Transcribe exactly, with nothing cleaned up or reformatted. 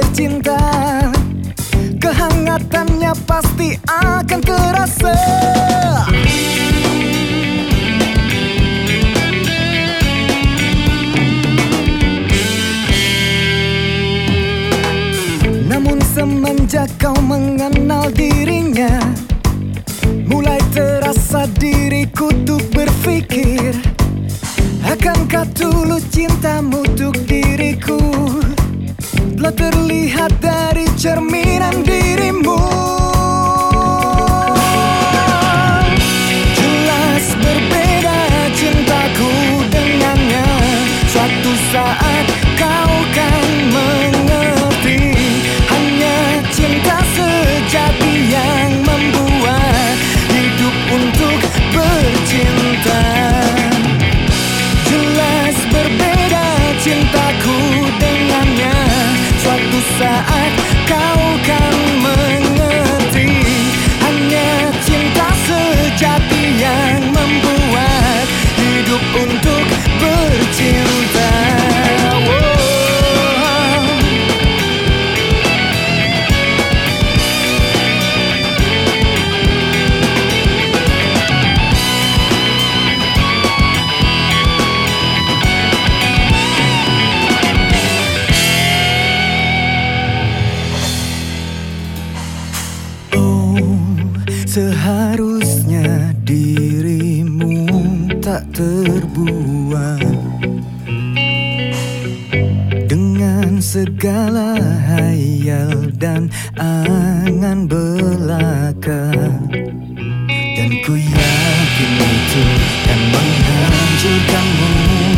cinta, kehangatannya pasti akan terasa. Namun semenjak kau mengenal dirinya, mulai terasa diriku tuh berpikir, akankah tulus cintamu untuk diriku? Telah terlihat dari cerminan dirimu. Jelas berbeda cintaku dengannya. Suatu saat kau kan mengerti, hanya cinta sejati yang membuat hidup untuk bercinta. Jelas berbeda cintaku dengannya. Suatu saat kau kan mengerti, hanya cinta sejati yang membuat hidup untuk bercinta. Seharusnya dirimu tak terbuat dengan segala hayal dan angan belaka, dan ku yakin itu kan menghancurkanmu.